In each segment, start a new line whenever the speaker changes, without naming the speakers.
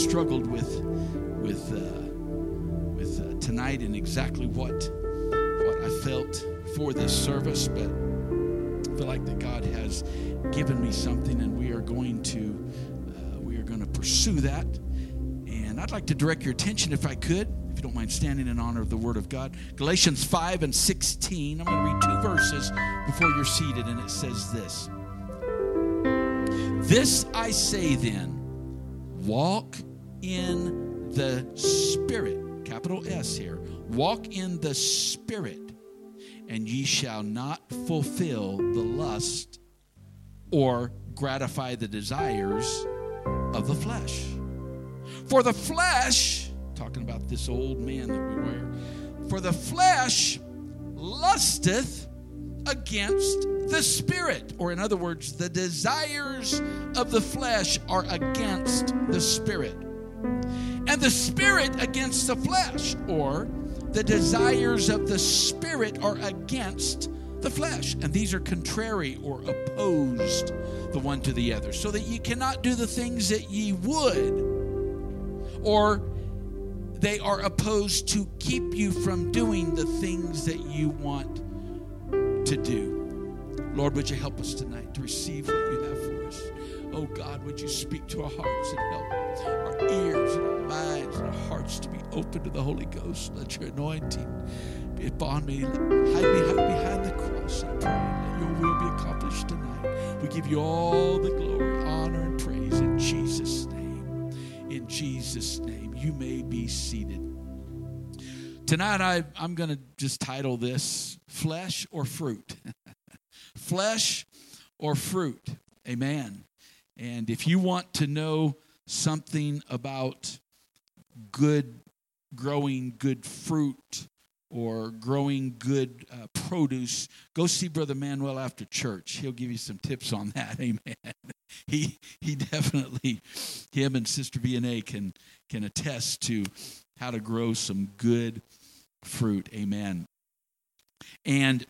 Struggled with tonight and exactly what I felt for this service, but I feel like that God has given me something, and we are going to pursue that. And I'd like to direct your attention, if I could, if you don't mind standing in honor of the Word of God. Galatians 5:16. I'm going to read 2 verses before you're seated, and it says this. This I say then, walk in the Spirit, capital S here, walk in the Spirit, and ye shall not fulfill the lust or gratify the desires of the flesh. For the flesh, talking about this old man that we wear, for the flesh lusteth against the Spirit, or in other words, the desires of the flesh are against the Spirit. And the Spirit against the flesh, or the desires of the Spirit are against the flesh. And these are contrary or opposed the one to the other, so that ye cannot do the things that ye would, or they are opposed to keep you from doing the things that you want to do. Lord, would you help us tonight to receive what you have for us? Oh God, would you speak to our hearts and help our ears and our minds and our hearts to be open to the Holy Ghost. Let your anointing be upon me. Hide me behind the cross, I pray. Let your will be accomplished tonight. We give you all the glory, honor, and praise in Jesus' name. In Jesus' name. You may be seated. Tonight I'm going to just title this Flesh or Fruit. Flesh or fruit. Amen. And if you want to know something about growing good fruit or growing good produce, go see Brother Manuel after church. He'll give you some tips on that. Amen. He definitely, him and Sister Vianney can attest to how to grow some good fruit. Amen. And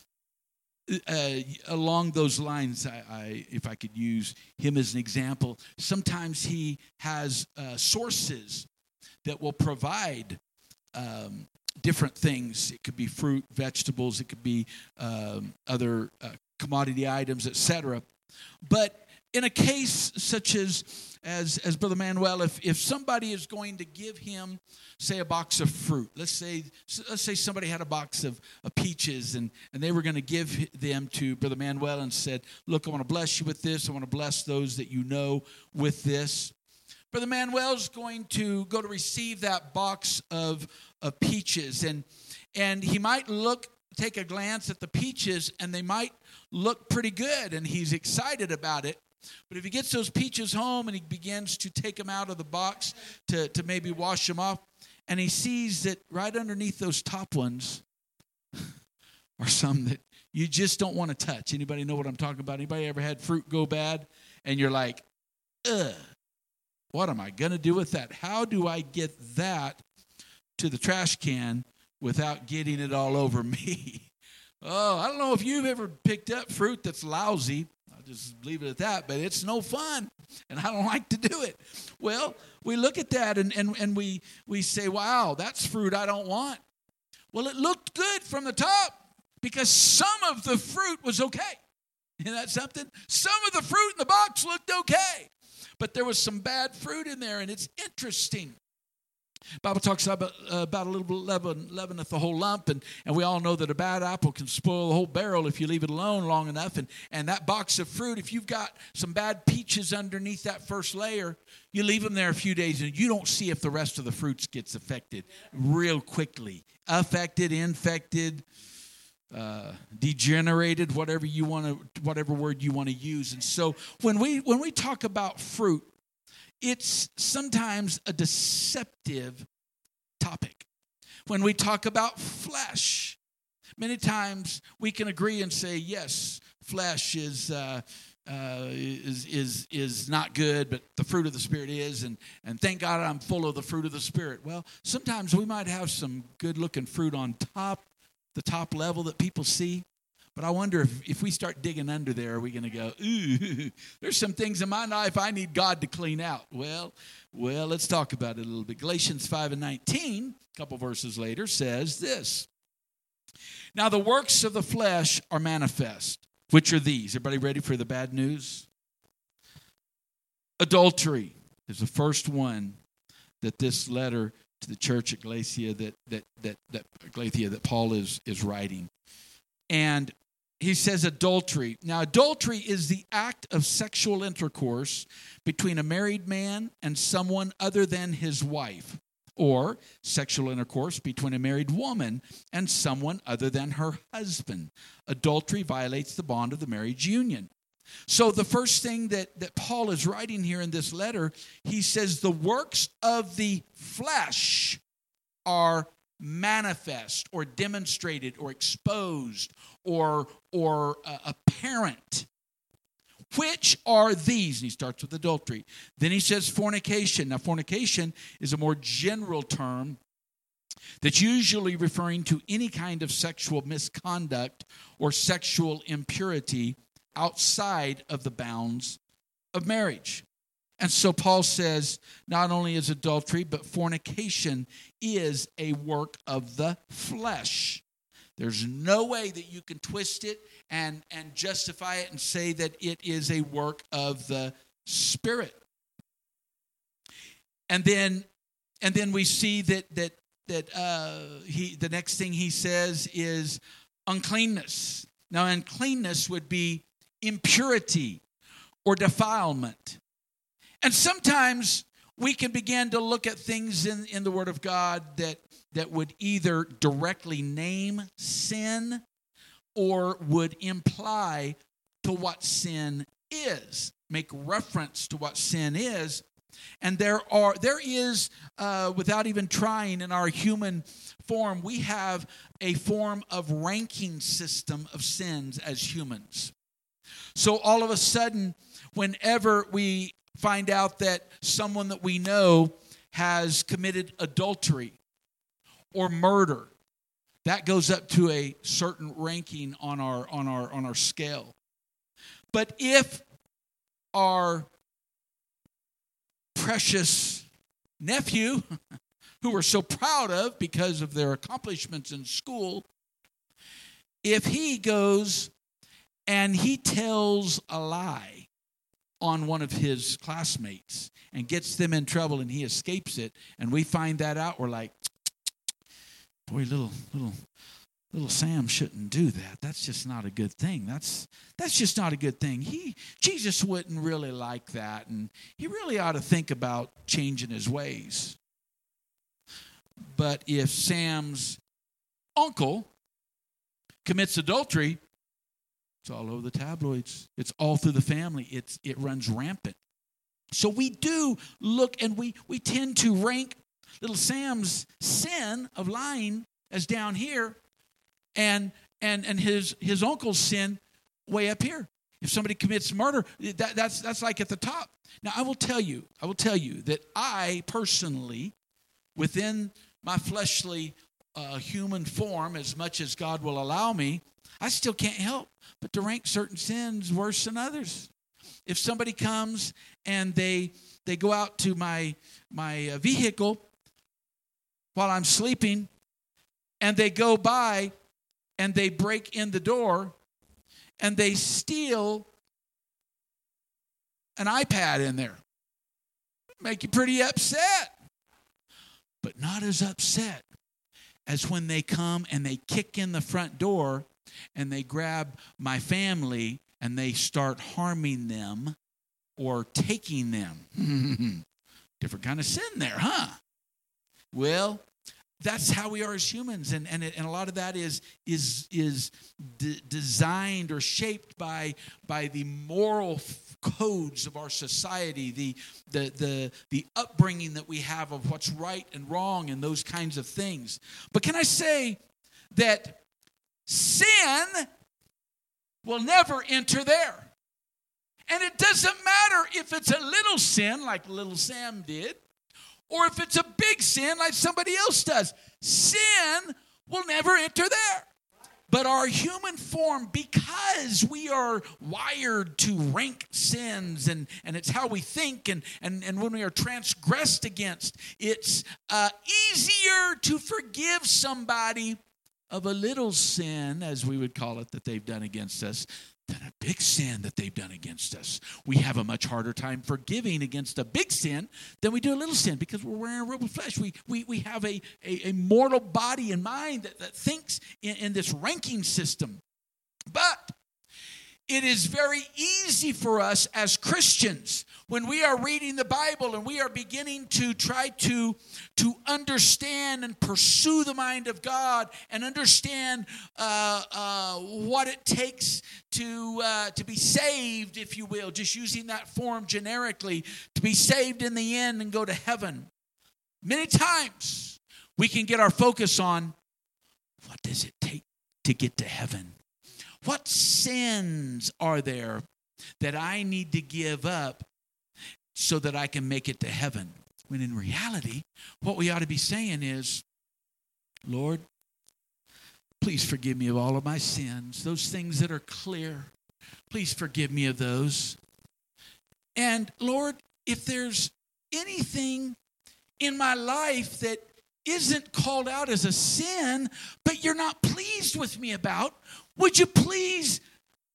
along those lines, if I could use him as an example, sometimes he has sources that will provide different things. It could be fruit, vegetables, it could be other commodity items, etc. But in a case such as Brother Manuel, if somebody is going to give him, say, a box of fruit, let's say somebody had a box of peaches and they were going to give them to Brother Manuel and said, look, I want to bless you with this. I want to bless those that you know with this. Brother Manuel's going to go to receive that box of peaches, and he might take a glance at the peaches, and they might look pretty good, and he's excited about it. But if he gets those peaches home and he begins to take them out of the box to maybe wash them off, and he sees that right underneath those top ones are some that you just don't want to touch. Anybody know what I'm talking about? Anybody ever had fruit go bad and you're like, ugh, what am I going to do with that? How do I get that to the trash can without getting it all over me? Oh, I don't know if you've ever picked up fruit that's lousy. I'll just leave it at that, but it's no fun, and I don't like to do it. Well, we look at that, and we say, wow, that's fruit I don't want. Well, it looked good from the top because some of the fruit was okay. Isn't that something? Some of the fruit in the box looked okay, but there was some bad fruit in there, and it's interesting. Bible talks about a little bit leaveneth the whole lump, and we all know that a bad apple can spoil the whole barrel if you leave it alone long enough. And that box of fruit, if you've got some bad peaches underneath that first layer, you leave them there a few days, and you don't see if the rest of the fruits gets affected real quickly. Affected, infected, degenerated, whatever word you want to use. And so when we talk about fruit, it's sometimes a deceptive topic. When we talk about flesh, many times we can agree and say, yes, flesh is not good, but the fruit of the Spirit is, and thank God I'm full of the fruit of the Spirit. Well, sometimes we might have some good-looking fruit on top, the top level that people see, But I wonder if we start digging under there, are we going to go, ooh, there's some things in my life I need God to clean out. Well, let's talk about it a little bit. Galatians 5:19, a couple verses later, says this. Now the works of the flesh are manifest, which are these. Everybody ready for the bad news? Adultery is the first one that this letter to the church at Galatia that Paul is writing. And he says adultery. Now, adultery is the act of sexual intercourse between a married man and someone other than his wife, or sexual intercourse between a married woman and someone other than her husband. Adultery violates the bond of the marriage union. So the first thing that Paul is writing here in this letter, he says the works of the flesh are manifest or demonstrated or exposed or apparent. Which are these? And he starts with adultery. Then he says fornication. Now, fornication is a more general term that's usually referring to any kind of sexual misconduct or sexual impurity outside of the bounds of marriage. And so Paul says not only is adultery, but fornication is a work of the flesh. There's no way that you can twist it and justify it and say that it is a work of the Spirit. And then we see that the next thing he says is uncleanness. Now, uncleanness would be impurity or defilement. And sometimes we can begin to look at things in the Word of God that would either directly name sin or would imply to what sin is, make reference to what sin is. And there is, without even trying in our human form, we have a form of ranking system of sins as humans. So all of a sudden, whenever we find out that someone that we know has committed adultery or murder, that goes up to a certain ranking on our scale. But if our precious nephew, who we're so proud of because of their accomplishments in school, if he goes and he tells a lie on one of his classmates and gets them in trouble and he escapes it, and we find that out, we're like, boy, little Sam shouldn't do that. That's just not a good thing. That's just not a good thing. Jesus wouldn't really like that, and he really ought to think about changing his ways. But if Sam's uncle commits adultery, it's all over the tabloids. It's all through the family. It runs rampant. So we do look, and we tend to rank little Sam's sin of lying as down here, and his uncle's sin way up here. If somebody commits murder, that's like at the top. Now I will tell you that I personally, within my fleshly human form, as much as God will allow me, I still can't help but to rank certain sins worse than others. If somebody comes and they go out to my vehicle while I'm sleeping, and they go by and they break in the door and they steal an iPad in there, make you pretty upset. But not as upset as when they come and they kick in the front door and they grab my family and they start harming them or taking them. Different kind of sin there, huh? Well, that's how we are as humans, and a lot of that is designed or shaped by the moral codes of our society, the upbringing that we have of what's right and wrong and those kinds of things. But can I say that sin will never enter there? And it doesn't matter if it's a little sin like little Sam did, or if it's a big sin like somebody else does. Sin will never enter there. But our human form, because we are wired to rank sins, and it's how we think, and when we are transgressed against, it's easier to forgive somebody of a little sin, as we would call it, that they've done against us, than a big sin that they've done against us. We have a much harder time forgiving against a big sin than we do a little sin, because we're wearing a robe of flesh. We have a mortal body and mind that thinks in this ranking system. But it is very easy for us as Christians, when we are reading the Bible and we are beginning to try to understand and pursue the mind of God and understand what it takes to be saved, if you will, just using that form generically, to be saved in the end and go to heaven. Many times we can get our focus on, what does it take to get to heaven? What sins are there that I need to give up so that I can make it to heaven? When in reality, what we ought to be saying is, Lord, please forgive me of all of my sins, those things that are clear. Please forgive me of those. And Lord, if there's anything in my life that isn't called out as a sin, but you're not pleased with me about, would you please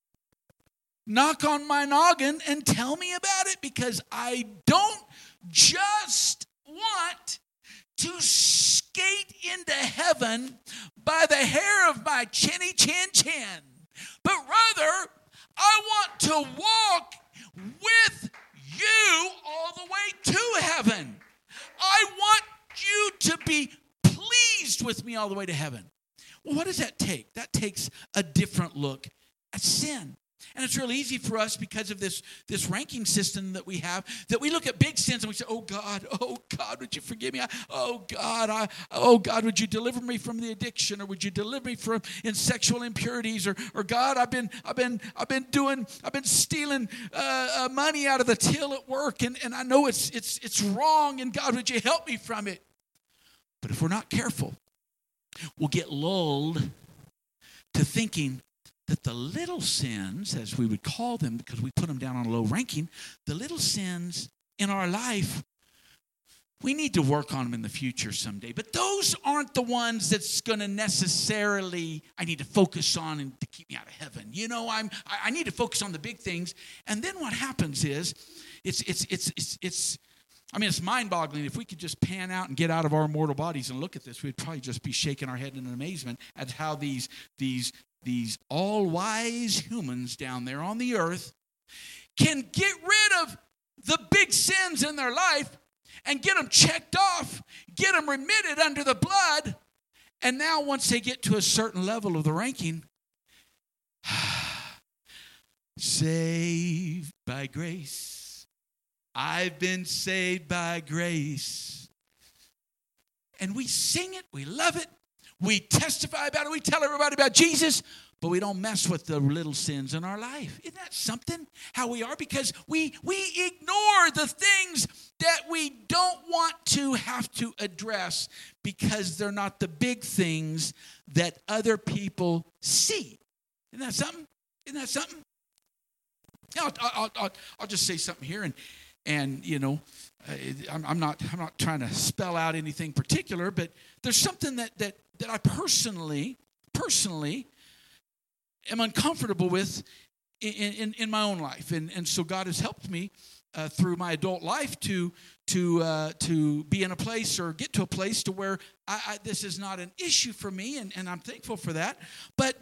knock on my noggin and tell me about it? Because I don't just want to skate into heaven by the hair of my chinny chin chin, but rather I want to walk with you all the way to heaven. I want you to be pleased with me all the way to heaven. Well, what does that take? That takes a different look at sin. And it's really easy for us because of this ranking system that we have, that we look at big sins and we say, oh God, would you forgive me? Oh God, would you deliver me from the addiction, or would you deliver me from sexual impurities, or God, I've been stealing money out of the till at work, and I know it's wrong, and God, would you help me from it? But if we're not careful, we'll get lulled to thinking that the little sins, as we would call them, because we put them down on a low ranking, the little sins in our life, we need to work on them in the future someday. But those aren't the ones that's going to necessarily, I need to focus on and to keep me out of heaven. You know, I need to focus on the big things. And then what happens is, it's mind-boggling. If we could just pan out and get out of our mortal bodies and look at this, we'd probably just be shaking our head in amazement at how these all-wise humans down there on the earth can get rid of the big sins in their life and get them checked off, get them remitted under the blood, and now once they get to a certain level of the ranking, saved by grace. I've been saved by grace. And we sing it, we love it, we testify about it, we tell everybody about Jesus, but we don't mess with the little sins in our life. Isn't that something, how we are? Because we ignore the things that we don't want to have to address because they're not the big things that other people see. Isn't that something? Isn't that something? I'll just say something here, and you know, I'm not trying to spell out anything particular, but there's something that I personally am uncomfortable with in my own life, and so God has helped me through my adult life to be in a place or get to a place to where this is not an issue for me, and I'm thankful for that. But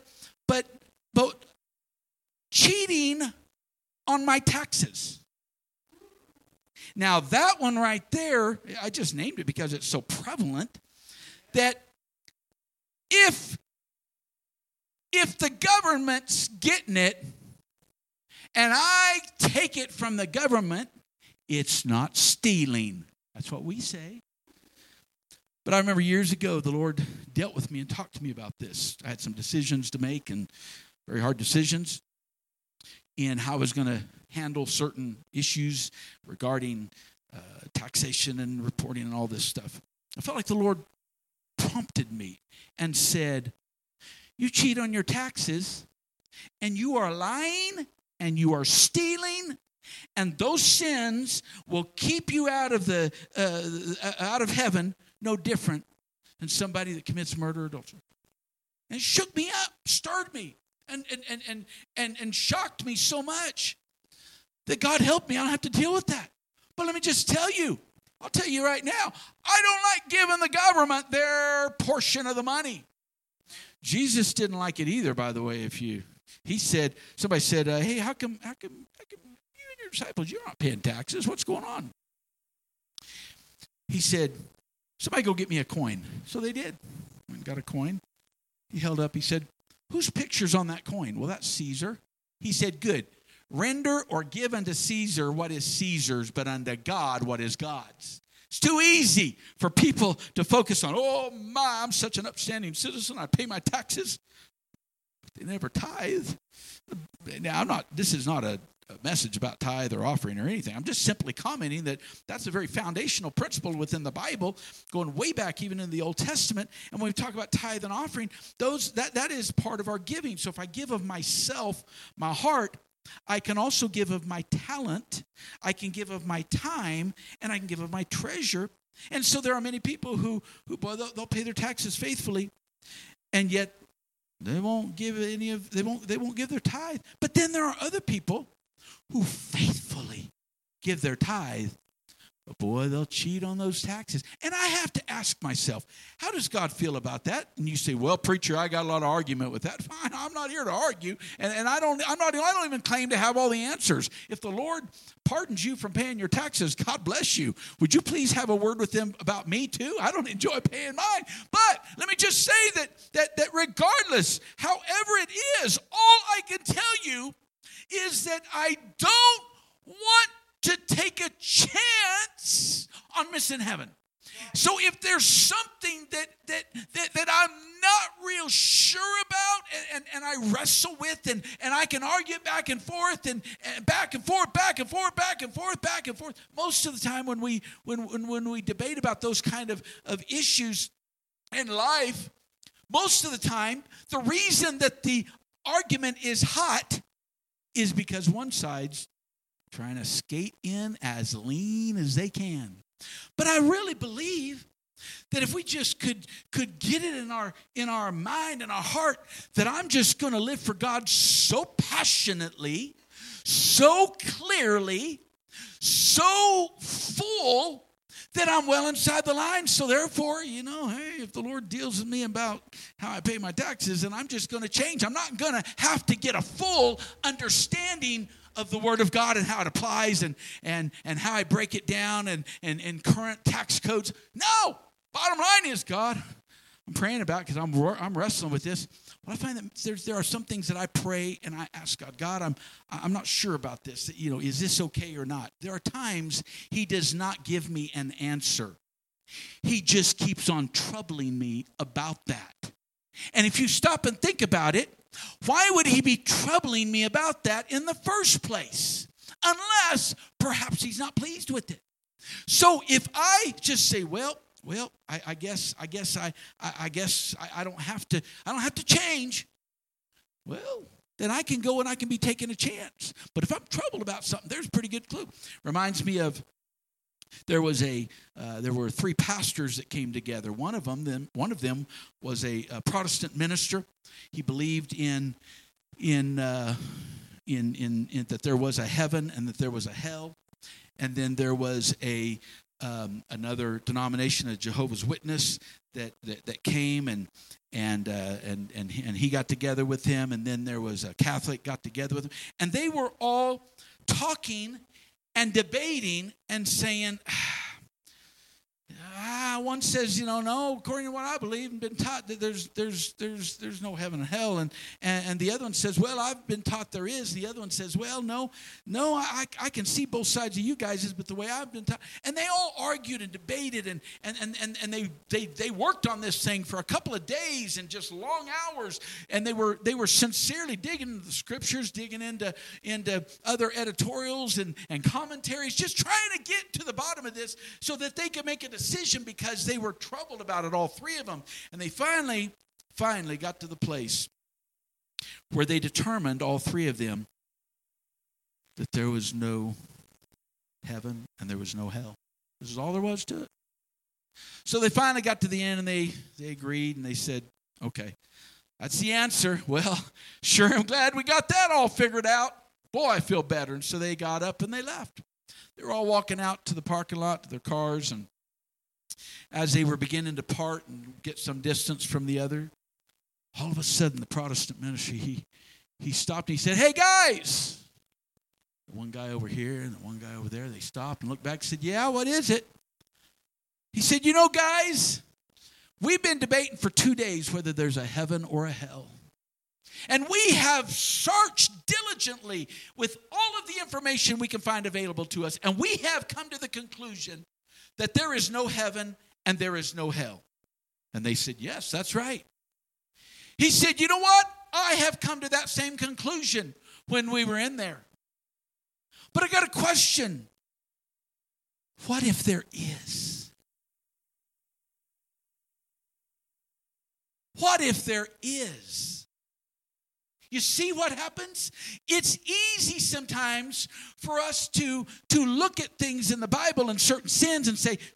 cheating on my taxes. Now that one right there, I just named it because it's so prevalent, that if the government's getting it and I take it from the government, it's not stealing. That's what we say. But I remember years ago, the Lord dealt with me and talked to me about this. I had some decisions to make, and very hard decisions, in how I was going to handle certain issues regarding taxation and reporting and all this stuff. I felt like the Lord prompted me and said, you cheat on your taxes, and you are lying, and you are stealing, and those sins will keep you out of heaven, no different than somebody that commits murder or adultery. And it shook me up, stirred me, and shocked me so much that God helped me. I don't have to deal with that. But let me just tell you, I'll tell you right now, I don't like giving the government their portion of the money. Jesus didn't like it either, by the way. He said, somebody said, hey, how come you and your disciples, you're not paying taxes? What's going on? He said, somebody go get me a coin. So they did. Went and got a coin. He held up, he said, whose picture's on that coin? Well, that's Caesar. He said, good. Render or give unto Caesar what is Caesar's, but unto God what is God's. It's too easy for people to focus on, oh my, I'm such an upstanding citizen, I pay my taxes. But they never tithe. Now, this is not a message about tithe or offering or anything. I'm just simply commenting that that's a very foundational principle within the Bible, going way back even in the Old Testament. And when we talk about tithe and offering, that is part of our giving. So if I give of myself, my heart, I can also give of my talent, I can give of my time, and I can give of my treasure. And so there are many people who boy, they'll pay their taxes faithfully, and yet they won't give they won't give their tithe. But then there are other people who faithfully give their tithe. But boy, they'll cheat on those taxes. And I have to ask myself, how does God feel about that? And you say, well, preacher, I got a lot of argument with that. Fine, I'm not here to argue. And I don't even claim to have all the answers. If the Lord pardons you from paying your taxes, God bless you. Would you please have a word with them about me too? I don't enjoy paying mine. But let me just say that regardless, however it is, all I can tell you is that I don't want to take a chance on missing heaven. So if there's something that I'm not real sure about and I wrestle with and I can argue back and forth and back and forth, most of the time when we debate about those kind of issues in life, most of the time the reason that the argument is hot is because one side's trying to skate in as lean as they can. But I really believe that if we just could get it in our mind and our heart that I'm just going to live for God so passionately, so clearly, so full that I'm well inside the line. So therefore, hey, if the Lord deals with me about how I pay my taxes, then I'm just going to change. I'm not going to have to get a full understanding of the Word of God and how it applies and how I break it down and current tax codes. No! Bottom line is, God, I'm praying about because I'm wrestling with this. But I find that there are some things that I pray and I ask God, I'm not sure about this. Is this okay or not? There are times He does not give me an answer. He just keeps on troubling me about that. And if you stop and think about it, why would He be troubling me about that in the first place? Unless perhaps He's not pleased with it. So if I just say, well, I guess I don't have to change. Well, then I can go and I can be taking a chance. But if I'm troubled about something, there's a pretty good clue. Reminds me of there were three pastors that came together. One of them was a Protestant minister. He believed in that there was a heaven and that there was a hell. And then there was another denomination, a Jehovah's Witness, that came and he got together with him. And then there was a Catholic got together with him, and they were all talking and debating and saying, one says, no, according to what I believe and been taught that there's no heaven and hell, and the other one says, well, I've been taught there is. The other one says, well, no, I can see both sides of you guys, but the way I've been taught. And they all argued and debated and they worked on this thing for a couple of days and just long hours, and they were sincerely digging into the scriptures, digging into other editorials and commentaries, just trying to get to the bottom of this so that they could make a decision, because they were troubled about it, all three of them. And they finally finally got to the place where they determined, all three of them, that there was no heaven and there was no hell. This is all there was to it. So they finally got to the end, and they agreed, and they said, okay, that's the answer. Well, sure, I'm glad we got that all figured out. Boy, I feel better. And so they got up and they left. They were all walking out to the parking lot to their cars, and as they were beginning to part and get some distance from the other, all of a sudden the Protestant ministry, he stopped and he said, hey, guys. The one guy over here and the one guy over there, they stopped and looked back and said, yeah, what is it? He said, you know, guys, we've been debating for 2 days whether there's a heaven or a hell. And we have searched diligently with all of the information we can find available to us, and we have come to the conclusion that there is no heaven and there is no hell. And they said, yes, that's right. He said, you know what? I have come to that same conclusion when we were in there. But I got a question. What if there is? What if there is? You see what happens? It's easy sometimes for us to look at things in the Bible and certain sins and say,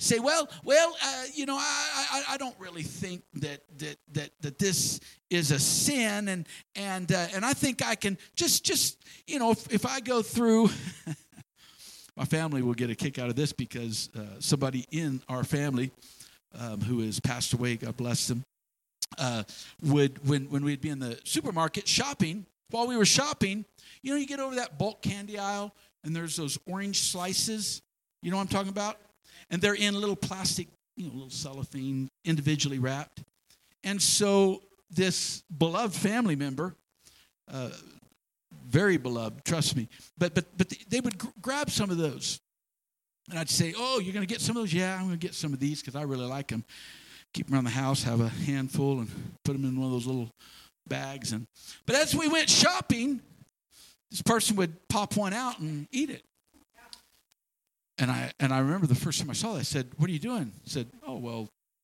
I don't really think that this is a sin, and I think I can just if I go through. My family will get a kick out of this because somebody in our family who has passed away, God bless them, would when we'd be in the supermarket shopping, while we were shopping, you get over that bulk candy aisle and there's those orange slices, you know what I'm talking about? And they're in little plastic, little cellophane, individually wrapped. And so this beloved family member, very beloved, trust me, but they would grab some of those. And I'd say, oh, you're going to get some of those? Yeah, I'm going to get some of these because I really like them. Keep them around the house, have a handful, and put them in one of those little bags. But as we went shopping, this person would pop one out and eat it. And I remember the first time I saw that, I said, what are you doing? I said, oh, well,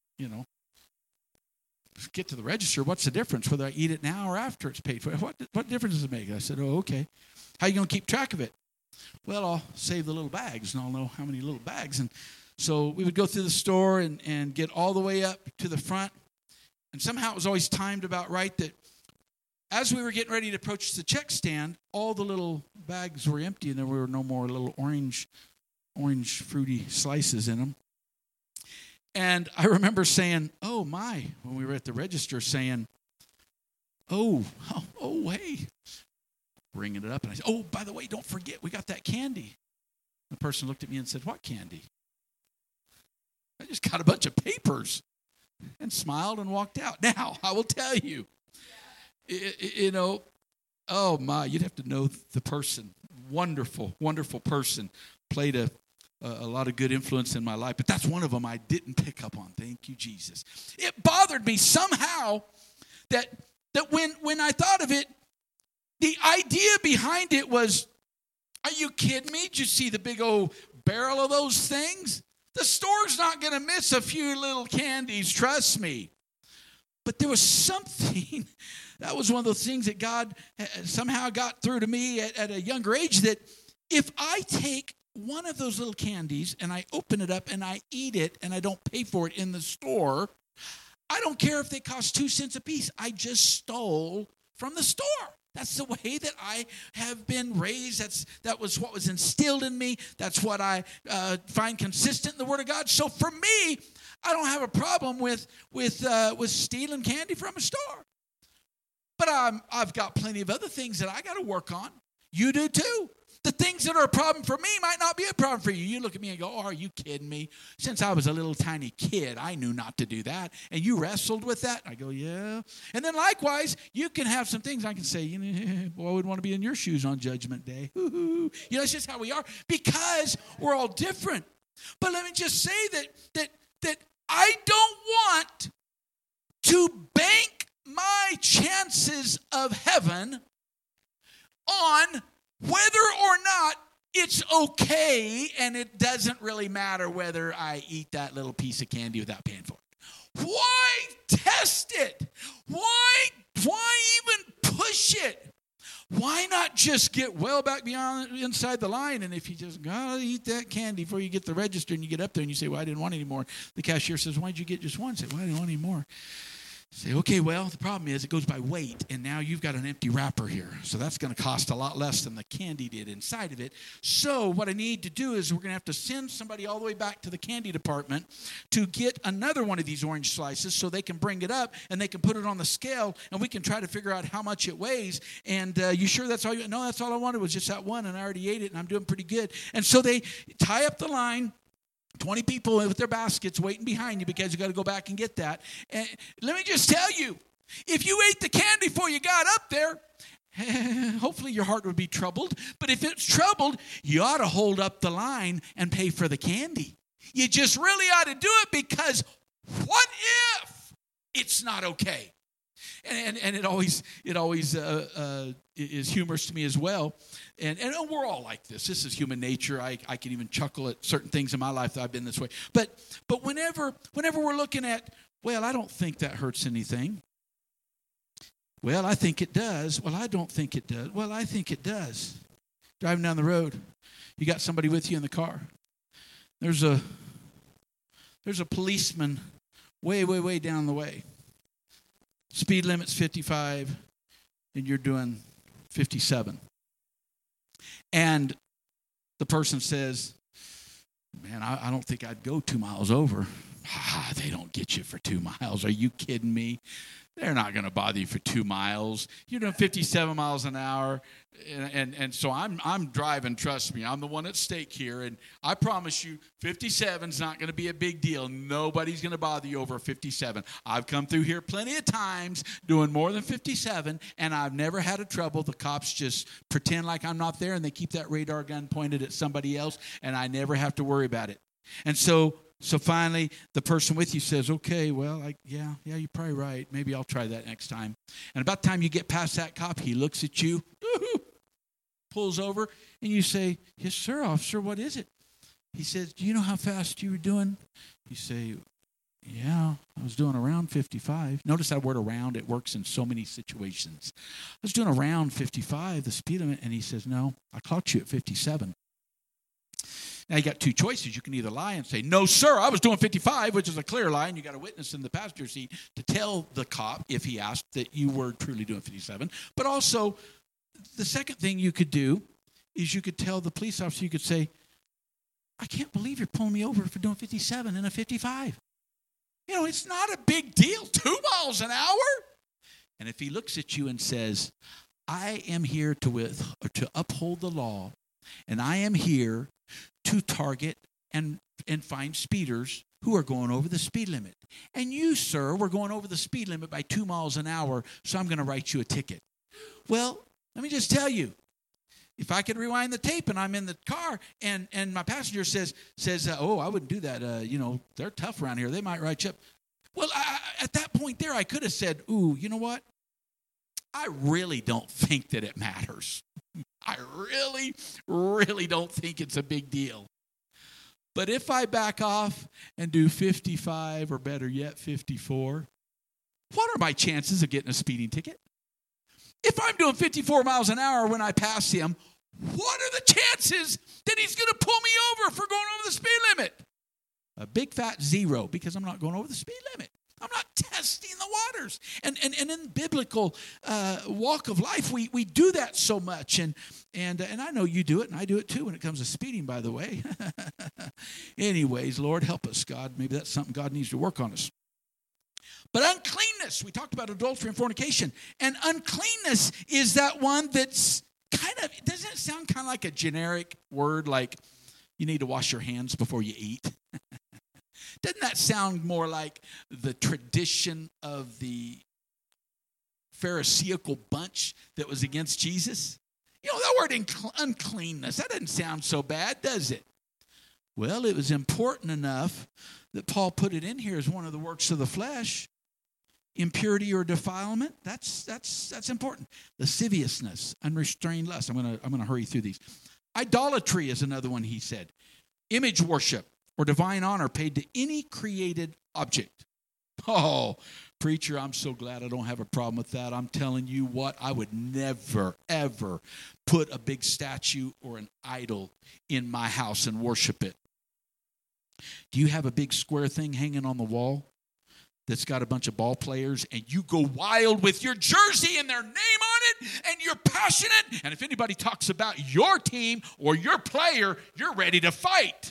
get to the register. What's the difference whether I eat it now or after it's paid for? What difference does it make? I said, oh, okay. How are you going to keep track of it? Well, I'll save the little bags, and I'll know how many little bags. And so we would go through the store and get all the way up to the front. And somehow it was always timed about right that as we were getting ready to approach the check stand, all the little bags were empty and there were no more little orange fruity slices in them. And I remember saying, oh my, when we were at the register saying, oh, hey. Bringing it up and I said, oh, by the way, don't forget, we got that candy. The person looked at me and said, what candy? I just got a bunch of papers, and smiled and walked out. Now, I will tell you, oh my, you'd have to know the person. Wonderful, wonderful person. Played a lot of good influence in my life, but that's one of them I didn't pick up on. Thank you, Jesus. It bothered me somehow that when I thought of it, the idea behind it was, are you kidding me? Did you see the big old barrel of those things? The store's not going to miss a few little candies, trust me. But there was something, that was one of those things that God somehow got through to me at a younger age, that if I take one of those little candies and I open it up and I eat it and I don't pay for it in the store, I don't care if they cost 2 cents a piece. I just stole from the store. That's the way that I have been raised. That was what was instilled in me. That's what I find consistent in the Word of God. So for me, I don't have a problem with stealing candy from a store. But I've got plenty of other things that I got to work on. You do too. The things that are a problem for me might not be a problem for you. You look at me and go, oh, are you kidding me? Since I was a little tiny kid, I knew not to do that. And you wrestled with that? I go, yeah. And then likewise, you can have some things I can say, boy, I would want to be in your shoes on Judgment Day. It's just how we are because we're all different. But let me just say that I don't want to bank my chances of heaven on whether or not it's okay and it doesn't really matter whether I eat that little piece of candy without paying for it. Why test it? Why even push it? Why not just get well back beyond inside the line? And if you just gotta eat that candy before you get the register and you get up there and you say, well, I didn't want any more. The cashier says, why'd you get just one? Say, well, I didn't want any more. Say, okay, well, the problem is it goes by weight, and now you've got an empty wrapper here. So that's going to cost a lot less than the candy did inside of it. So what I need to do is we're going to have to send somebody all the way back to the candy department to get another one of these orange slices so they can bring it up, and they can put it on the scale, and we can try to figure out how much it weighs. And you sure that's all you? No, that's all I wanted was just that one, and I already ate it, and I'm doing pretty good. And so they tie up the line. 20 people with their baskets waiting behind you because you got to go back and get that. And let me just tell you, if you ate the candy before you got up there, hopefully your heart would be troubled. But if it's troubled, you ought to hold up the line and pay for the candy. You just really ought to do it, because what if it's not okay? And it always is humorous to me as well. And we're all like this. This is human nature. I can even chuckle at certain things in my life that I've been this way. But whenever we're looking at, well, I don't think that hurts anything. Well, I think it does. Well, I don't think it does. Well, I think it does. Driving down the road, you got somebody with you in the car. There's a policeman way down the way. Speed limit's 55, and you're doing 57. And the person says, man, I don't think I'd go 2 miles over. They don't get you for 2 miles. Are you kidding me? They're not going to bother you for 2 miles. You're doing 57 miles an hour. And so I'm driving, trust me. I'm the one at stake here. And I promise you, 57's not going to be a big deal. Nobody's going to bother you over 57. I've come through here plenty of times doing more than 57, and I've never had a trouble. The cops just pretend like I'm not there, and they keep that radar gun pointed at somebody else, and I never have to worry about it. And so finally, the person with you says, okay, well, yeah, you're probably right. Maybe I'll try that next time. And about the time you get past that cop, he looks at you, pulls over, and you say, yes, sir, officer, what is it? He says, do you know how fast you were doing? You say, yeah, I was doing around 55. Notice that word around. It works in so many situations. I was doing around 55, the speed limit. And he says, no, I caught you at 57. Now, you got two choices. You can either lie and say, no, sir, I was doing 55, which is a clear lie, and you got a witness in the passenger seat to tell the cop, if he asked, that you were truly doing 57. But also, the second thing you could do is you could tell the police officer, you could say, I can't believe you're pulling me over for doing 57 in a 55. You know, it's not a big deal, 2 miles an hour. And if he looks at you and says, I am here to uphold the law, and I am here to target and find speeders who are going over the speed limit. And you, sir, were going over the speed limit by 2 miles an hour, so I'm going to write you a ticket. Well, let me just tell you, if I could rewind the tape and I'm in the car and my passenger says, oh, I wouldn't do that. They're tough around here. They might write you up. Well, at that point there, I could have said, ooh, you know what? I really don't think that it matters. I really, really don't think it's a big deal. But if I back off and do 55 or better yet, 54, what are my chances of getting a speeding ticket? If I'm doing 54 miles an hour when I pass him, what are the chances that he's going to pull me over for going over the speed limit? A big fat zero, because I'm not going over the speed limit. I'm not testing the waters. And in biblical walk of life, we do that so much. And I know you do it, and I do it too when it comes to speeding, by the way. Anyways, Lord, help us, God. Maybe that's something God needs to work on us. But uncleanness, we talked about adultery and fornication. And uncleanness is that one that's doesn't it sound kind of like a generic word, like you need to wash your hands before you eat? Doesn't that sound more like the tradition of the Pharisaical bunch that was against Jesus? You know, that word uncleanness, that doesn't sound so bad, does it? Well, it was important enough that Paul put it in here as one of the works of the flesh. Impurity or defilement, that's important. Lasciviousness, unrestrained lust. I'm gonna hurry through these. Idolatry is another one, he said. Image worship or divine honor paid to any created object. Oh, preacher, I'm so glad I don't have a problem with that. I'm telling you what, I would never, ever put a big statue or an idol in my house and worship it. Do you have a big square thing hanging on the wall that's got a bunch of ball players, and you go wild with your jersey and their name on it, and you're passionate, and if anybody talks about your team or your player, you're ready to fight?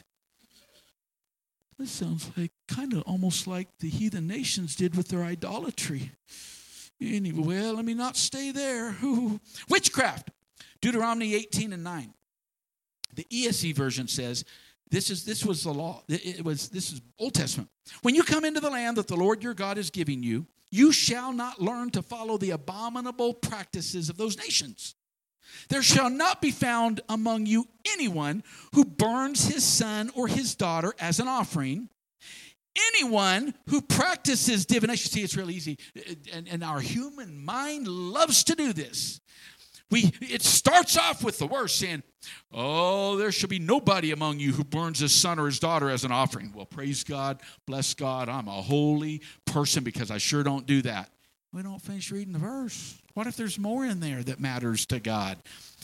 This sounds like kind of almost like the heathen nations did with their idolatry. Anyway, well, let me not stay there. Ooh. Witchcraft. Deuteronomy 18:9. The ESV version says, this was the law. This is Old Testament. When you come into the land that the Lord your God is giving you, you shall not learn to follow the abominable practices of those nations. There shall not be found among you anyone who burns his son or his daughter as an offering. Anyone who practices divination. See, it's real easy. And our human mind loves to do this. It starts off with the worst, saying, oh, there shall be nobody among you who burns his son or his daughter as an offering. Well, praise God, bless God, I'm a holy person because I sure don't do that. We don't finish reading the verse. What if there's more in there that matters to God?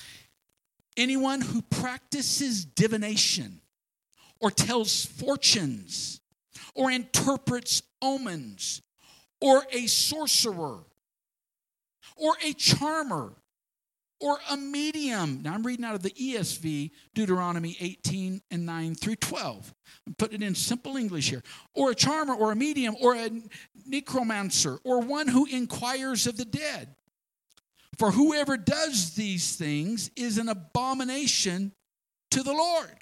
Anyone who practices divination or tells fortunes or interprets omens or a sorcerer or a charmer or a medium. Now I'm reading out of the ESV, Deuteronomy 18:9 through 12. I'm putting it in simple English here. Or a charmer or a medium or a necromancer or one who inquires of the dead. For whoever does these things is an abomination to the Lord.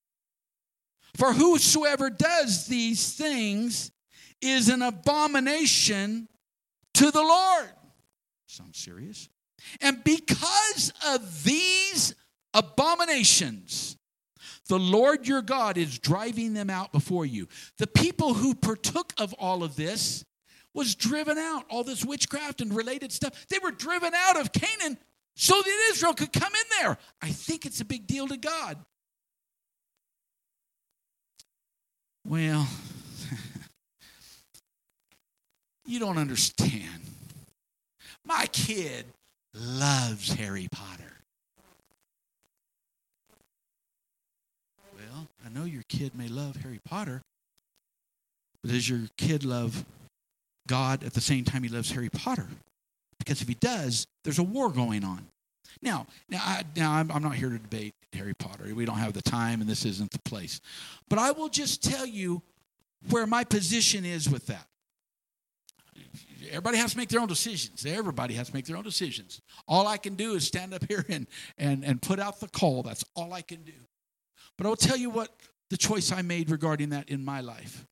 For whosoever does these things is an abomination to the Lord. Sounds serious. And because of these abominations, the Lord your God is driving them out before you. The people who partook of all of this was driven out. All this witchcraft and related stuff, they were driven out of Canaan so that Israel could come in there. I think it's a big deal to God. Well, you don't understand. My kid loves Harry Potter. Well, I know your kid may love Harry Potter, but does your kid love God at the same time he loves Harry Potter? Because if he does, there's a war going on. Now I'm not here to debate Harry Potter. We don't have the time, and this isn't the place. But I will just tell you where my position is with that. Everybody has to make their own decisions. Everybody has to make their own decisions. All I can do is stand up here and put out the call. That's all I can do. But I will tell you what the choice I made regarding that in my life.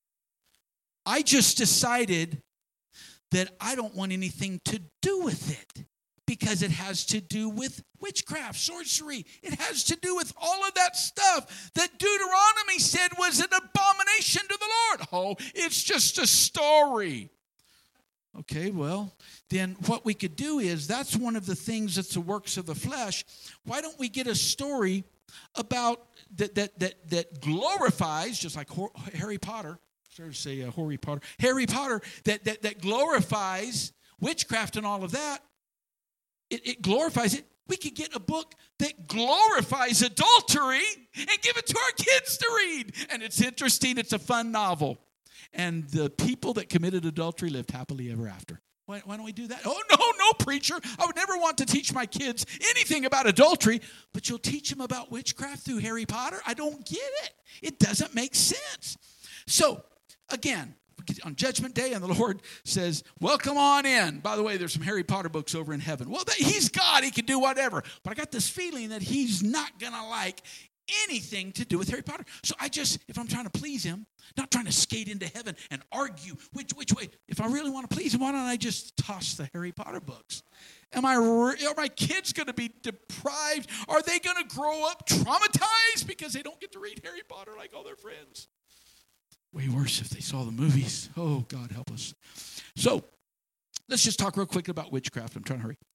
I just decided that I don't want anything to do with it because it has to do with witchcraft, sorcery. It has to do with all of that stuff that Deuteronomy said was an abomination to the Lord. Oh, it's just a story. Okay, well, then what we could do is, that's one of the things that's the works of the flesh. Why don't we get a story about that glorifies, just like Harry Potter, sorry to say Harry Potter, that glorifies witchcraft and all of that. It glorifies it. We could get a book that glorifies adultery and give it to our kids to read. And it's interesting. It's a fun novel. And the people that committed adultery lived happily ever after. Why don't we do that? Oh, no, preacher. I would never want to teach my kids anything about adultery, but you'll teach them about witchcraft through Harry Potter? I don't get it. It doesn't make sense. So, again, on Judgment Day, and the Lord says, welcome on in. By the way, there's some Harry Potter books over in heaven. Well, he's God. He can do whatever. But I got this feeling that he's not going to like anything to do with Harry Potter. So if I'm trying to please him, not trying to skate into heaven and argue which way, if I really want to please him, why don't I just toss the Harry Potter books? Are my kids going to be deprived? Are they going to grow up traumatized because they don't get to read Harry Potter like all their friends? Way worse if they saw the movies. Oh, God help us. So, let's just talk real quick about witchcraft. I'm trying to hurry.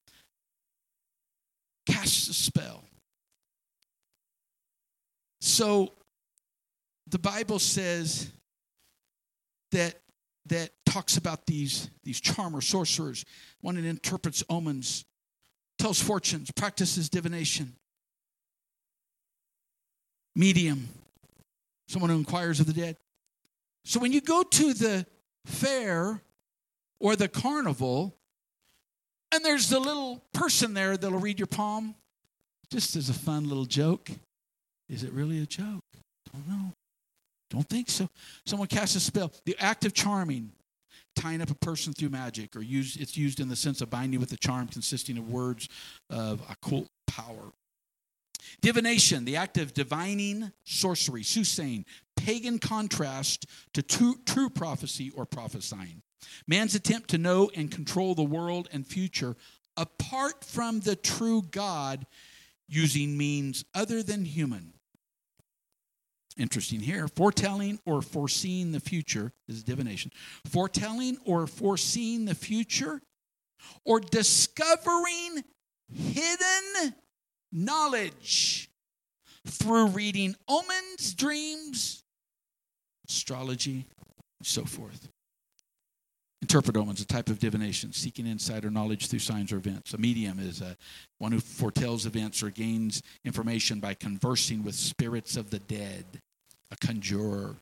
Cast a spell. So, the Bible says that talks about these charmers, sorcerers, one that interprets omens, tells fortunes, practices divination. Medium, someone who inquires of the dead. So when you go to the fair or the carnival, and there's the little person there that'll read your palm, just as a fun little joke. Is it really a joke? Don't know. Don't think so. Someone casts a spell. The act of charming, tying up a person through magic, or it's used in the sense of binding with a charm consisting of words of occult power. Divination, the act of divining, sorcery, soothsaying, pagan contrast to true prophecy or prophesying. Man's attempt to know and control the world and future apart from the true God using means other than human. Interesting here. Foretelling or foreseeing the future is divination. Foretelling or foreseeing the future or discovering hidden knowledge through reading omens, dreams, astrology, and so forth. Interpret omens, a type of divination, seeking insight or knowledge through signs or events. A medium is one who foretells events or gains information by conversing with spirits of the dead. A conjurer.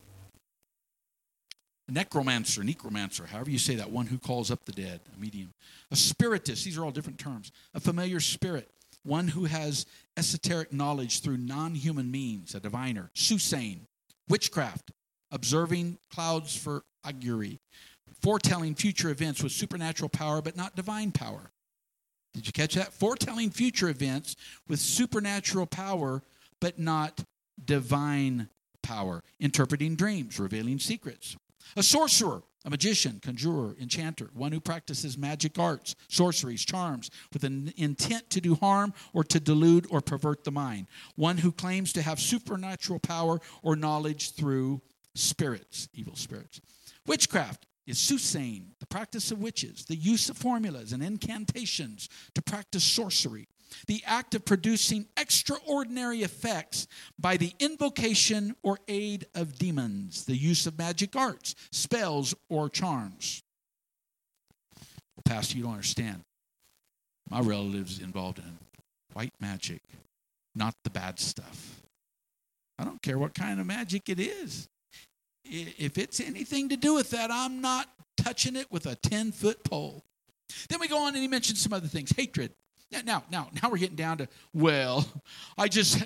A necromancer, however you say that, one who calls up the dead, a medium. A spiritist, these are all different terms. A familiar spirit, one who has esoteric knowledge through non-human means, a diviner. Soothsaying, witchcraft, observing clouds for augury. Foretelling future events with supernatural power, but not divine power. Did you catch that? Foretelling future events with supernatural power, but not divine power. Interpreting dreams, revealing secrets. A sorcerer, a magician, conjurer, enchanter, one who practices magic arts, sorceries, charms, with an intent to do harm or to delude or pervert the mind. One who claims to have supernatural power or knowledge through spirits, evil spirits. Witchcraft is soothsaying, the practice of witches, the use of formulas and incantations to practice sorcery, the act of producing extraordinary effects by the invocation or aid of demons, the use of magic arts, spells, or charms. Pastor, you don't understand. My relative's involved in white magic, not the bad stuff. I don't care what kind of magic it is. If it's anything to do with that, I'm not touching it with a 10-foot pole. Then we go on and he mentions some other things. Hatred. Now we're getting down to, well, I just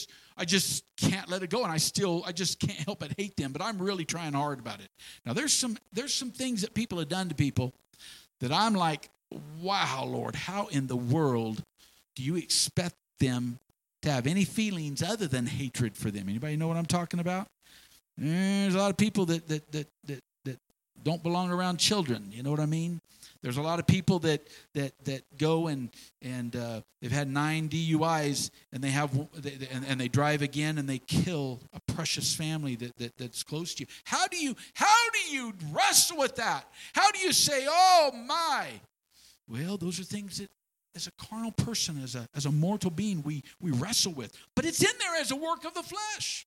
can't let it go, and I just can't help but hate them, but I'm really trying hard about it. Now there's some things that people have done to people that I'm like, wow, Lord, how in the world do you expect them to have any feelings other than hatred for them? Anybody know what I'm talking about? There's a lot of people that don't belong around children. You know what I mean? There's a lot of people that go and they've had 9 DUIs and they drive again and they kill a precious family that's close to you. How do you wrestle with that? How do you say, oh my? Well, those are things that as a carnal person, as a mortal being, we wrestle with. But it's in there as a work of the flesh.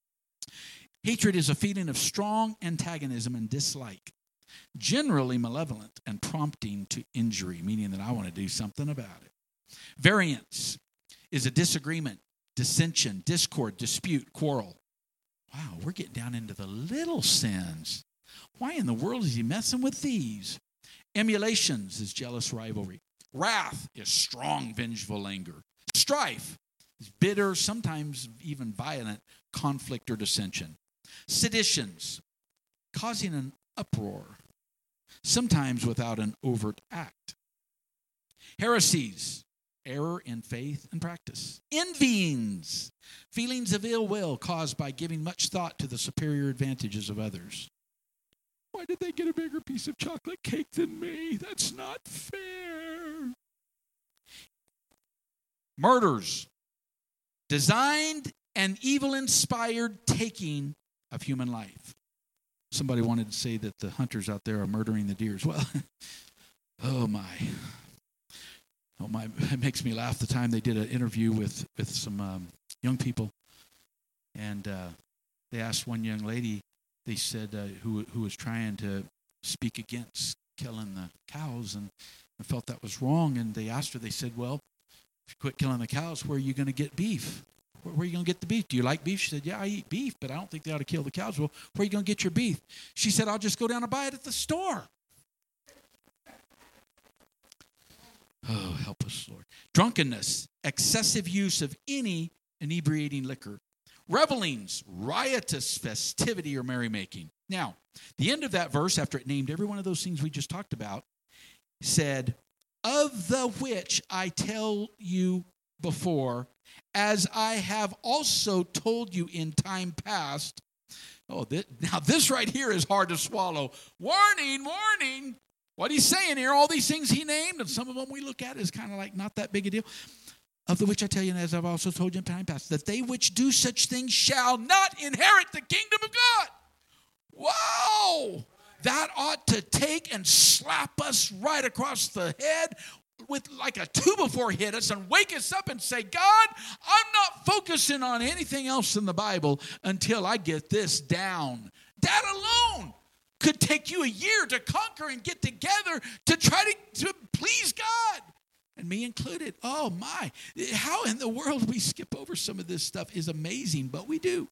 Hatred is a feeling of strong antagonism and dislike, generally malevolent and prompting to injury, meaning that I want to do something about it. Variance is a disagreement, dissension, discord, dispute, quarrel. Wow, we're getting down into the little sins. Why in the world is he messing with these? Emulations is jealous rivalry. Wrath is strong, vengeful anger. Strife is bitter, sometimes even violent conflict or dissension. Seditions, causing an uproar, sometimes without an overt act. Heresies, error in faith and practice. Envyings, feelings of ill will caused by giving much thought to the superior advantages of others. Why did they get a bigger piece of chocolate cake than me? That's not fair. Murders, designed and evil-inspired taking of human life. Somebody wanted to say that the hunters out there are murdering the deers. Well, oh my, it makes me laugh the time they did an interview with some young people, and they asked one young lady, they said, who was trying to speak against killing the cows, and I felt that was wrong. And they asked her, they said, well, if you quit killing the cows, where are you going to get beef? Where are you going to get the beef? Do you like beef? She said, yeah, I eat beef, but I don't think they ought to kill the cows. Well, where are you going to get your beef? She said, I'll just go down and buy it at the store. Oh, help us, Lord. Drunkenness, excessive use of any inebriating liquor. Revelings, riotous festivity or merrymaking. Now, the end of that verse, after it named every one of those things we just talked about, said, of the which I tell you before, as I have also told you in time past. Oh, now this right here is hard to swallow. Warning, warning. What he's saying here, all these things he named, and some of them we look at is kind of like not that big a deal. Of the which I tell you, and as I've also told you in time past, that they which do such things shall not inherit the kingdom of God. Wow! That ought to take and slap us right across the head with like a two before hit us and wake us up and say, God, I'm not focusing on anything else in the Bible until I get this down. That alone could take you a year to conquer and get together to try to please God. And me included. Oh my, how in the world we skip over some of this stuff is amazing, but we do.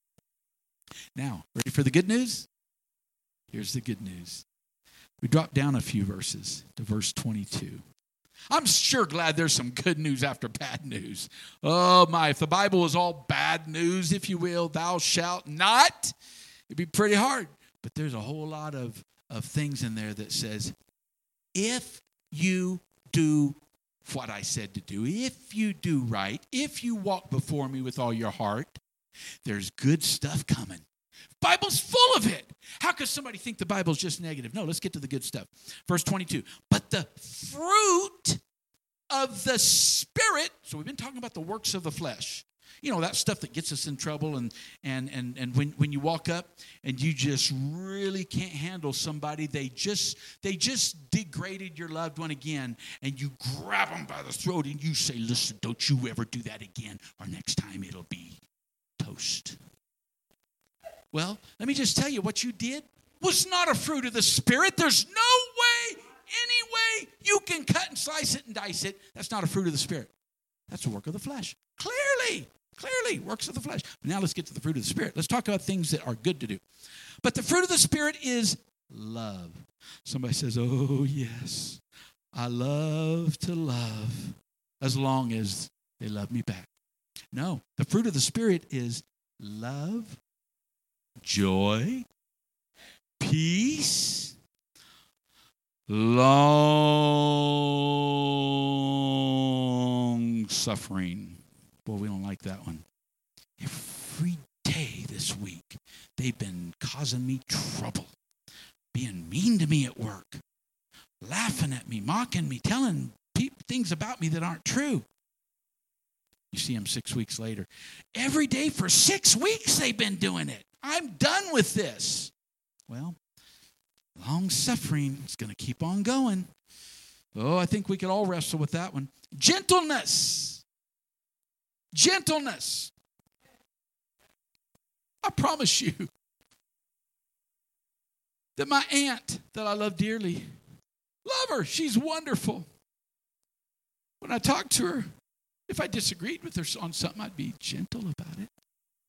Now, ready for the good news? Here's the good news. We drop down a few verses to verse 22. I'm sure glad there's some good news after bad news. Oh my, if the Bible was all bad news, if you will, thou shalt not, it'd be pretty hard. But there's a whole lot of things in there that says, if you do what I said to do, if you do right, if you walk before me with all your heart, there's good stuff coming. Bible's full of it. How could somebody think the Bible's just negative? No, let's get to the good stuff. Verse 22. But the fruit of the Spirit, so we've been talking about the works of the flesh. You know, that stuff that gets us in trouble, and when you walk up and you just really can't handle somebody, they just degraded your loved one again, and you grab them by the throat and you say, listen, don't you ever do that again, or next time it'll be toast. Well, let me just tell you, what you did was not a fruit of the Spirit. There's no way, any way you can cut and slice it and dice it. That's not a fruit of the Spirit. That's a work of the flesh. Clearly, works of the flesh. But now let's get to the fruit of the Spirit. Let's talk about things that are good to do. But the fruit of the Spirit is love. Somebody says, oh, yes, I love to love as long as they love me back. No, the fruit of the Spirit is love, joy, peace, long suffering. Boy, we don't like that one. Every day this week, they've been causing me trouble, being mean to me at work, laughing at me, mocking me, telling things about me that aren't true. You see them 6 weeks later. Every day for 6 weeks they've been doing it. I'm done with this. Well, long suffering is going to keep on going. Oh, I think we could all wrestle with that one. Gentleness. I promise you that my aunt that I love dearly, love her, she's wonderful. When I talk to her, if I disagreed with her on something, I'd be gentle about it.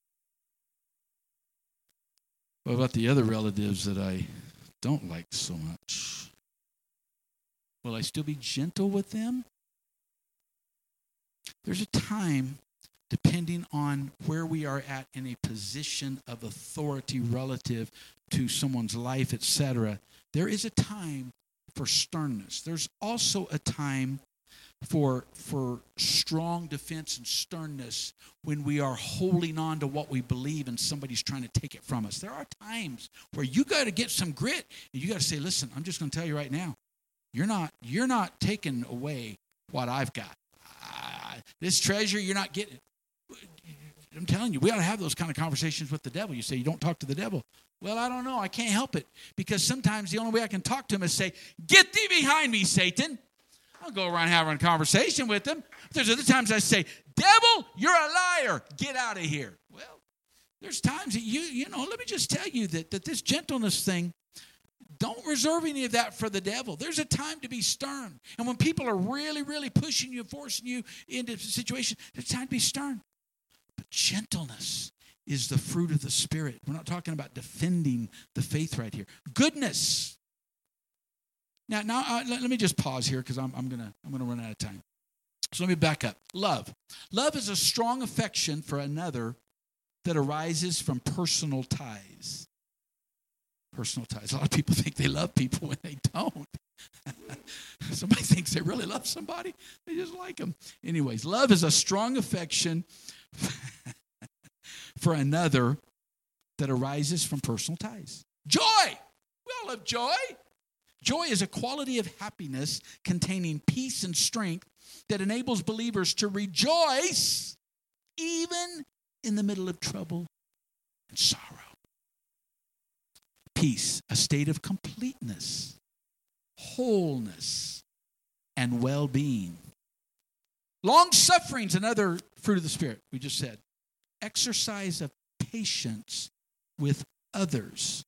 What about the other relatives that I don't like so much? Will I still be gentle with them? There's a time, depending on where we are at in a position of authority relative to someone's life, etc., there is a time for sternness. There's also a time for strong defense and sternness when we are holding on to what we believe and somebody's trying to take it from us. There are times where you got to get some grit and you got to say, listen, I'm just going to tell you right now, you're not taking away what I've got. This treasure, you're not getting. I'm telling you, we ought to have those kind of conversations with the devil. You say, you don't talk to the devil. Well, I don't know. I can't help it. Because sometimes the only way I can talk to him is say, get thee behind me, Satan. I'll go around having a conversation with him. There's other times I say, devil, you're a liar. Get out of here. Well, there's times that let me just tell you that this gentleness thing, Don't reserve any of that for the devil. There's a time to be stern. And when people are really, really pushing you, forcing you into a situation, there's time to be stern. But gentleness is the fruit of the Spirit. We're not talking about defending the faith right here. Goodness. Now let me just pause here because I'm gonna run out of time. So let me back up. Love. Love is a strong affection for another that arises from personal ties. Personal ties. A lot of people think they love people when they don't. Somebody thinks they really love somebody. They just like them. Anyways, love is a strong affection for another that arises from personal ties. Joy. We all love joy. Joy is a quality of happiness containing peace and strength that enables believers to rejoice even in the middle of trouble and sorrow. Peace, a state of completeness, wholeness, and well-being. Long-suffering is another fruit of the Spirit, we just said. Exercise of patience with others.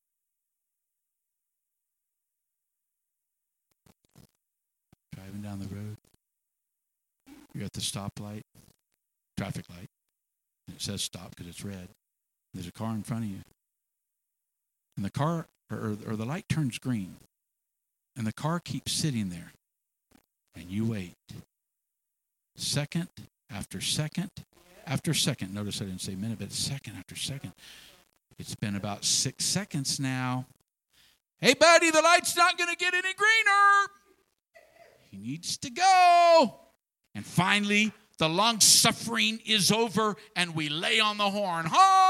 Driving down the road. You're at the stoplight, traffic light, and it says stop because it's red. There's a car in front of you. And the car, or the light turns green, and the car keeps sitting there, and you wait. Second after second after second. Notice I didn't say minute, but second after second. It's been about 6 seconds now. Hey, buddy, the light's not going to get any greener. He needs to go. And finally, the long suffering is over, and we lay on the horn.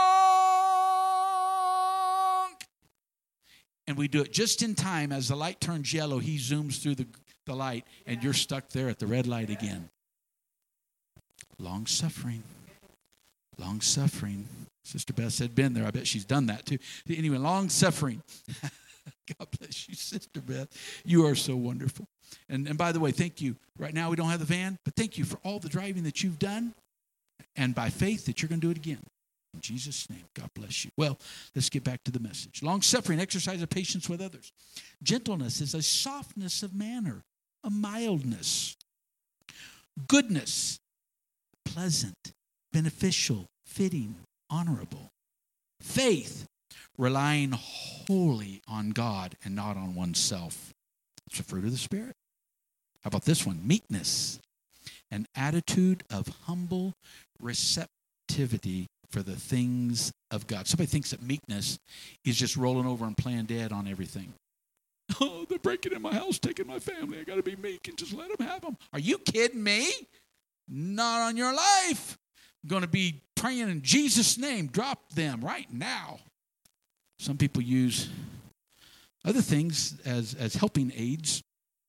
Honk! And we do it just in time. As the light turns yellow, he zooms through the light, and you're stuck there at the red light again. Long suffering. Long suffering. Sister Beth said, been there. I bet she's done that too. Anyway, long suffering. God bless you, Sister Beth. You are so wonderful. And by the way, thank you. Right now we don't have the van, but thank you for all the driving that you've done, and by faith that you're going to do it again. In Jesus' name, God bless you. Well, let's get back to the message. Long-suffering, exercise of patience with others. Gentleness is a softness of manner, a mildness. Goodness, pleasant, beneficial, fitting, honorable. Faith, relying wholly on God and not on oneself. It's a fruit of the Spirit. How about this one? Meekness, an attitude of humble receptivity for the things of God. Somebody thinks that meekness is just rolling over and playing dead on everything. Oh, they're breaking in my house, taking my family. I got to be meek and just let them have them. Are you kidding me? Not on your life. I'm going to be praying in Jesus' name. Drop them right now. Some people use other things as helping aids.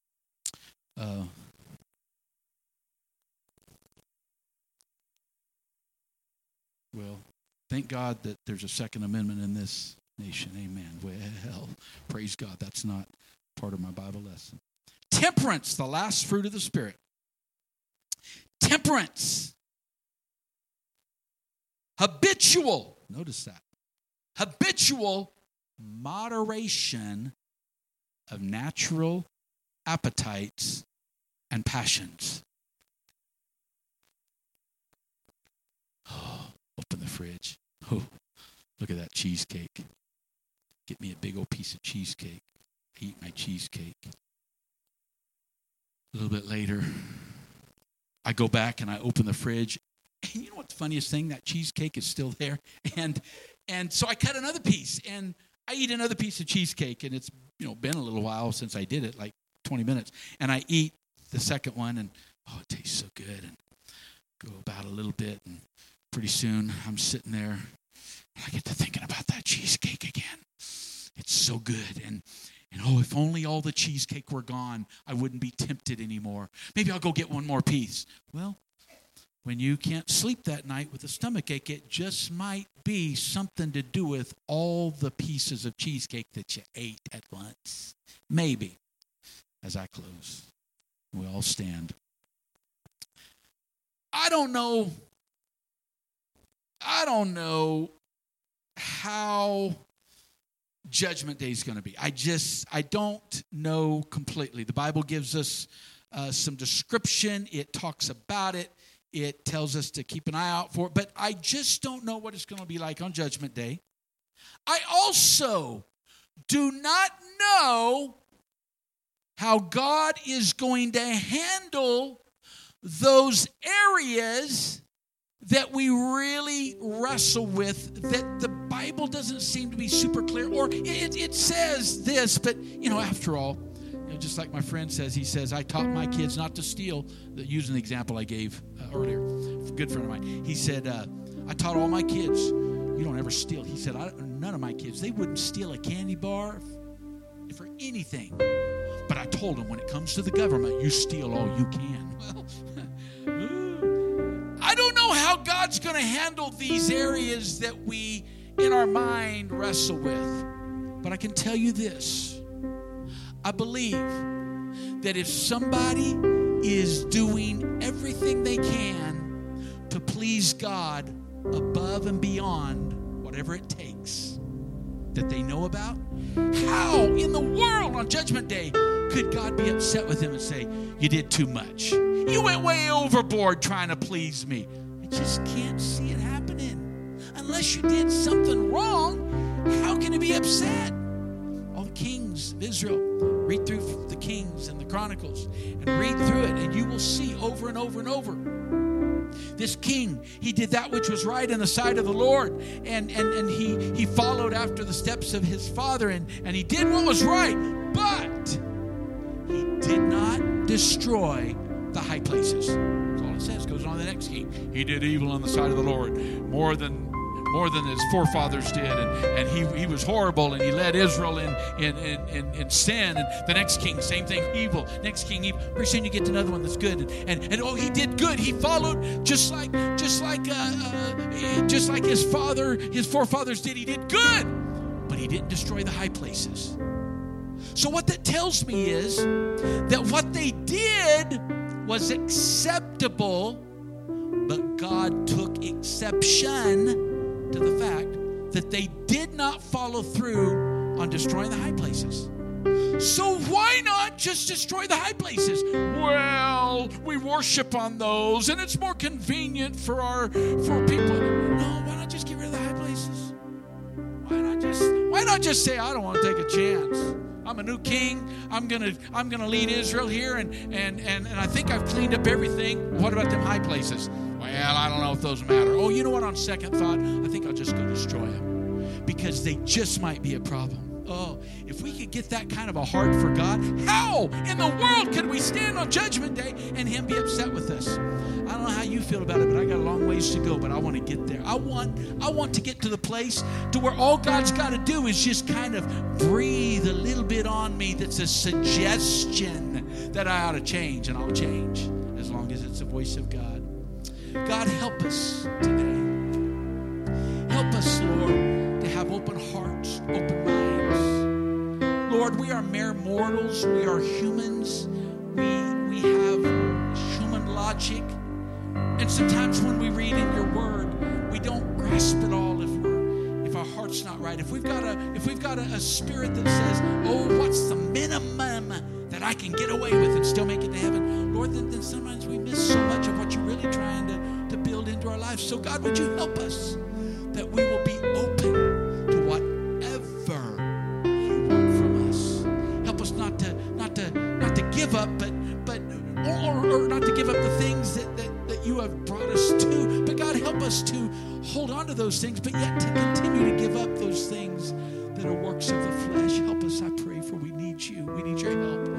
Well, thank God that there's a Second Amendment in this nation. Amen. Well, praise God. That's not part of my Bible lesson. Temperance, the last fruit of the Spirit. Temperance. Habitual. Notice that. Habitual moderation of natural appetites and passions. Oh, open the fridge. Oh, look at that cheesecake. Get me a big old piece of cheesecake. I eat my cheesecake. A little bit later, I go back and I open the fridge. And you know what's the funniest thing? That cheesecake is still there. And so I cut another piece, and I eat another piece of cheesecake, and it's been a little while since I did it, like 20 minutes. And I eat the second one, and it tastes so good. And go about a little bit, and pretty soon I'm sitting there, and I get to thinking about that cheesecake again. It's so good. And if only all the cheesecake were gone, I wouldn't be tempted anymore. Maybe I'll go get one more piece. Well, when you can't sleep that night with a stomach ache, it just might be something to do with all the pieces of cheesecake that you ate at once. Maybe. As I close, we all stand. I don't know how Judgment Day is going to be. I don't know completely. The Bible gives us some description. It talks about it. It tells us to keep an eye out for it. But I just don't know what it's going to be like on Judgment Day. I also do not know how God is going to handle those areas that we really wrestle with, that the Bible doesn't seem to be super clear. Or it says this, but, after all, just like my friend says, he says, I taught my kids not to steal, using the example I gave earlier, a good friend of mine. He said, I taught all my kids, you don't ever steal. He said, none of my kids, they wouldn't steal a candy bar for anything. But I told them, when it comes to the government, you steal all you can. Well, I don't know how God's going to handle these areas that we, in our mind, wrestle with. But I can tell you this. I believe that if somebody is doing everything they can to please God above and beyond whatever it takes that they know about, how in the world on Judgment Day could God be upset with them and say, you did too much? You went way overboard trying to please me. I just can't see it happening. Unless you did something wrong, how can he be upset? All the kings of Israel, read through the Kings and the Chronicles and read through it, and you will see over and over and over. This king, he did that which was right in the sight of the Lord, and he followed after the steps of his father, and he did what was right, but he did not destroy the high places. That's all it says. Goes on to the next king. He did evil on the sight of the Lord more than his forefathers did, and he was horrible, and he led Israel in sin. And the next king, same thing, evil. Next king, evil. Pretty soon you get to another one that's good, and oh, he did good. He followed just like his forefathers did. He did good, but he didn't destroy the high places. So what that tells me is that what they did was acceptable, but God took exception to the fact that they did not follow through on destroying the high places. So why not just destroy the high places? Well, we worship on those, and it's more convenient for people. No, why not just get rid of the high places? Why not just say, I don't want to take a chance. I'm a new king. I'm gonna lead Israel here, and I think I've cleaned up everything. What about them high places? Well, I don't know if those matter. Oh, you know what? On second thought, I think I'll just go destroy them, because they just might be a problem. Oh, if we could get that kind of a heart for God, how in the world could we stand on Judgment Day and him be upset with us? I don't know how you feel about it, but I got a long ways to go, but I want to get there. I want to get to the place to where all God's got to do is just kind of breathe a little bit on me that's a suggestion that I ought to change, and I'll change as long as it's the voice of God. God, help us today. Help us, Lord, to have open hearts, open minds. Lord, we are mere mortals. We are humans. We have human logic. And sometimes when we read in your word, we don't grasp it all if our heart's not right. If we've got a spirit that says, oh, what's the minimum that I can get away with and still make it to heaven? Lord, then sometimes we miss so much of what you're really trying to build into our lives. So God, would you help us that we will be open to whatever you want from us. Help us not to give up, or not to give up the things that you have brought us to. But God, help us to hold on to those things, but yet to continue to give up those things that are works of the flesh. Help us, I pray, for we need you. We need your help.